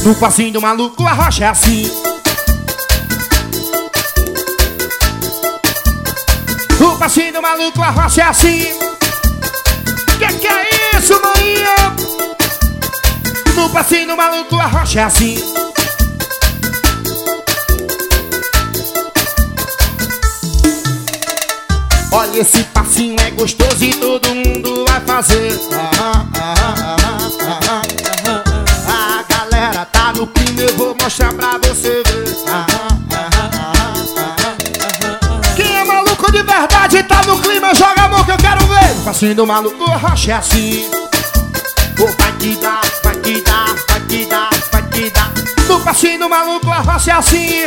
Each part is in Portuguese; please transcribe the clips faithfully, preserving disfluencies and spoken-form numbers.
No passinho do maluco a rocha é assim. No passinho do maluco a rocha é assim. Que que é isso, maninha? No passinho do maluco a rocha é assim. Olha, esse passinho é gostoso e todo mundo vai fazer. Ah, ah, ah, ah, ah, ah, ah. A galera tá no clima, eu vou mostrar pra você ver. Ah, ah, ah, ah, ah, ah. Quem é maluco de verdade tá no clima, joga a mão que eu quero ver. O passinho do maluco a rocha é assim. Oh, vai que dá, vai que dá, vai que dá, vai que dá. No passinho do maluco a rocha é assim.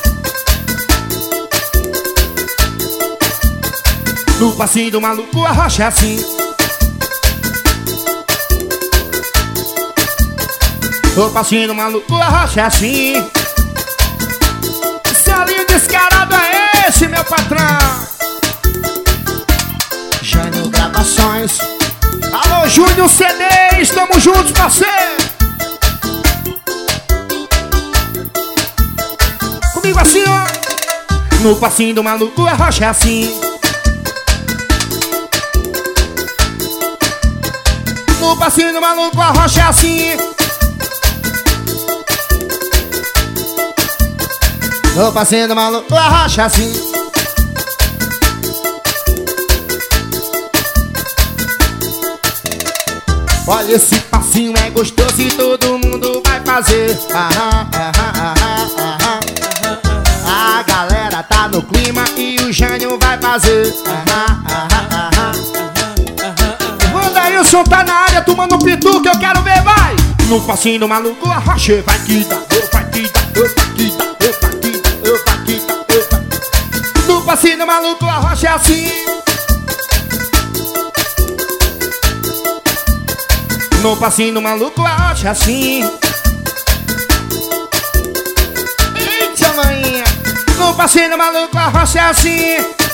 No passinho do maluco a rocha é assim. No passinho do maluco a rocha é assim. Selinho descarado é esse, meu patrão. Jânio Gravações. Alô, Júnior C D, estamos juntos, parceiro. Comigo assim, ó. No passinho do maluco a rocha é assim. No passinho do maluco a rocha é assim. No passinho do maluco a rocha é assim. Olha, esse passinho é gostoso e todo mundo vai fazer. Ah, ah, ah, ah, ah, ah, ah. A galera tá no clima e o Jânio vai fazer. Ah, ah, ah, ah, ah. O som tá na área, tomando pitu que eu quero ver, vai! No passinho do maluco a rocha vai que dá, vai que dá, vai que dá, vai que dá, vai que dá, vai. No passinho do maluco a rocha é assim. No passinho do maluco a rocha é assim. Eita, maninha! No passinho do maluco a rocha é assim.